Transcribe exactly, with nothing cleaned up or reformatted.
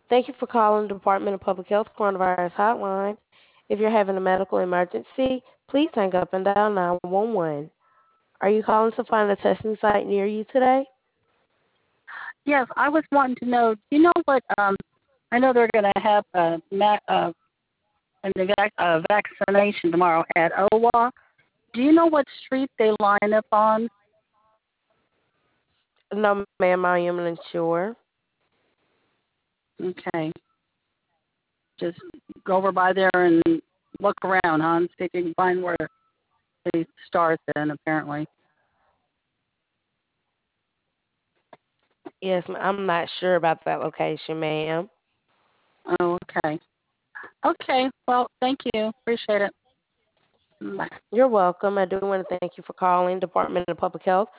Thank you for calling the Department of Public Health Coronavirus Hotline. If you're having a medical emergency, please hang up and dial nine one one. Are you calling to find a testing site near you today? Yes, I was wanting to know. Do you know what? Um, I know they're going to have a, ma- uh, an evac- uh, vaccination tomorrow at O W A. Do you know what street they line up on? No, ma'am, I am unsure. Okay, just go over by there and look around, huh? And see if you can find where they start. Then apparently. Yes, ma'am, I'm not sure about that location, ma'am. Oh, okay. Okay. Well, thank you. Appreciate it. Bye. You're welcome. I do want to thank you for calling Department of Public Health.